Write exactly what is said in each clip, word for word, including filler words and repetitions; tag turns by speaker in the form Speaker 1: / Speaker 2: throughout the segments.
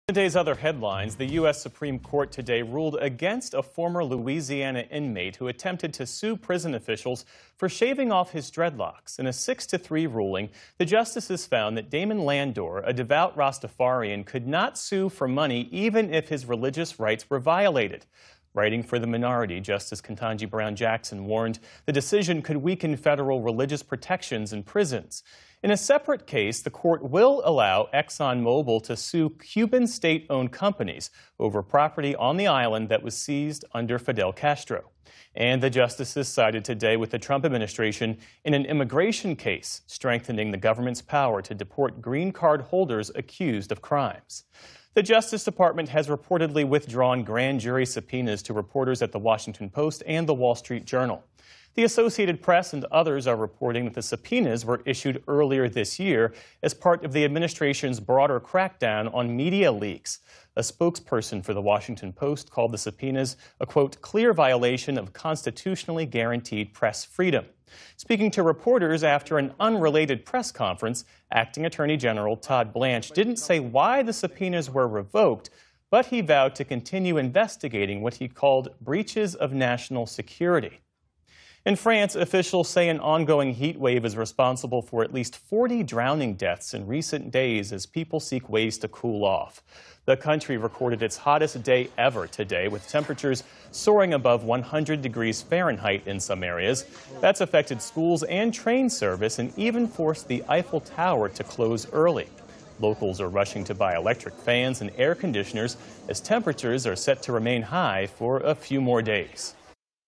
Speaker 1: Today's other headlines, the U S Supreme Court today ruled against a former Louisiana inmate who attempted to sue prison officials for shaving off his dreadlocks. In a six to three ruling, the justices found that Damon Landor, a devout Rastafarian, could not sue for money even if his religious rights were violated. Writing for the minority, Justice Ketanji Brown Jackson warned the decision could weaken federal religious protections in prisons. In a separate case, the court will allow ExxonMobil to sue Cuban state-owned companies over property on the island that was seized under Fidel Castro. And the justices sided today with the Trump administration in an immigration case, strengthening the government's power to deport green card holders accused of crimes. The Justice Department has reportedly withdrawn grand jury subpoenas to reporters at The Washington Post and The Wall Street Journal. The Associated Press and others are reporting that the subpoenas were issued earlier this year as part of the administration's broader crackdown on media leaks. A spokesperson for The Washington Post called the subpoenas a, quote, clear violation of constitutionally guaranteed press freedom. Speaking to reporters after an unrelated press conference, Acting Attorney General Todd Blanche didn't say why the subpoenas were revoked, but he vowed to continue investigating what he called breaches of national security. In France, officials say an ongoing heat wave is responsible for at least forty drowning deaths in recent days as people seek ways to cool off. The country recorded its hottest day ever today, with temperatures soaring above one hundred degrees Fahrenheit in some areas. That's affected schools and train service and even forced the Eiffel Tower to close early. Locals are rushing to buy electric fans and air conditioners as temperatures are set to remain high for a few more days.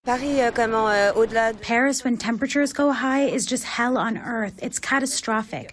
Speaker 2: Paris, when temperatures go high, is just hell on earth. It's catastrophic.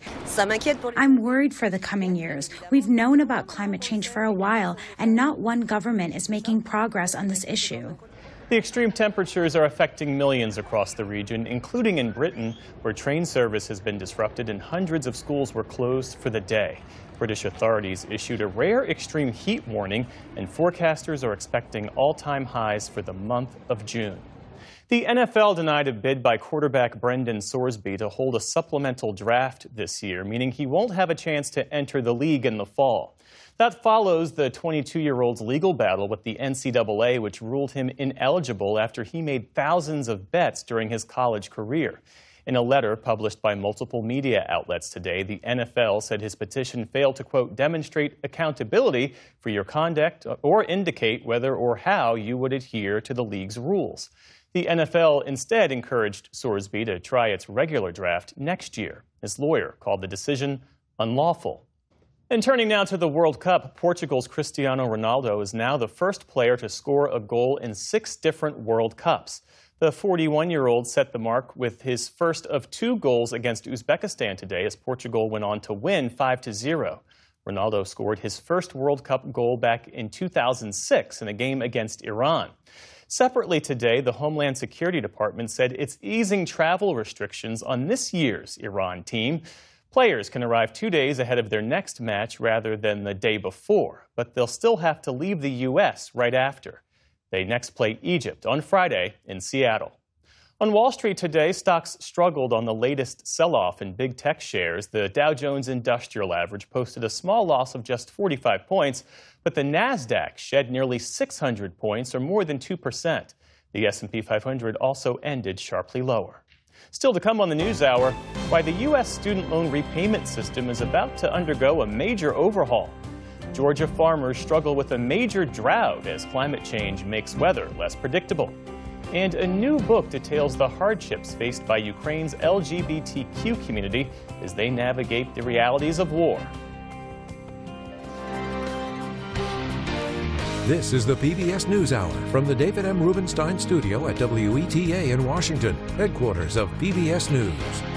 Speaker 2: I'm worried for the coming years. We've known about climate change for a while, and not one government is making progress on this issue.
Speaker 1: The extreme temperatures are affecting millions across the region, including in Britain, where train service has been disrupted and hundreds of schools were closed for the day. British authorities issued a rare extreme heat warning, and forecasters are expecting all-time highs for the month of June. The N F L denied a bid by quarterback Brendan Sorsby to hold a supplemental draft this year, meaning he won't have a chance to enter the league in the fall. That follows the twenty-two-year-old's legal battle with the N C double A, which ruled him ineligible after he made thousands of bets during his college career. In a letter published by multiple media outlets today, the N F L said his petition failed to, quote, demonstrate accountability for your conduct or indicate whether or how you would adhere to the league's rules. The N F L instead encouraged Sorsby to try its regular draft next year. His lawyer called the decision unlawful. And turning now to the World Cup, Portugal's Cristiano Ronaldo is now the first player to score a goal in six different World Cups. The forty-one-year-old set the mark with his first of two goals against Uzbekistan today as Portugal went on to win five to zero. Ronaldo scored his first World Cup goal back in two thousand six in a game against Iran. Separately today, the Homeland Security Department said it's easing travel restrictions on this year's Iran team. Players can arrive two days ahead of their next match rather than the day before, but they'll still have to leave the U S right after. They next play Egypt on Friday in Seattle. On Wall Street today, stocks struggled on the latest sell-off in big tech shares. The Dow Jones Industrial Average posted a small loss of just forty-five points, but the NASDAQ shed nearly six hundred points, or more than two percent. The S and P five hundred also ended sharply lower. Still to come on the NewsHour, why the U S student loan repayment system is about to undergo a major overhaul. Georgia farmers struggle with a major drought as climate change makes weather less predictable. And a new book details the hardships faced by Ukraine's L G B T Q community as they navigate the realities of war.
Speaker 3: This is the P B S NewsHour from the David M. Rubenstein studio at W E T A in Washington, headquarters of P B S News.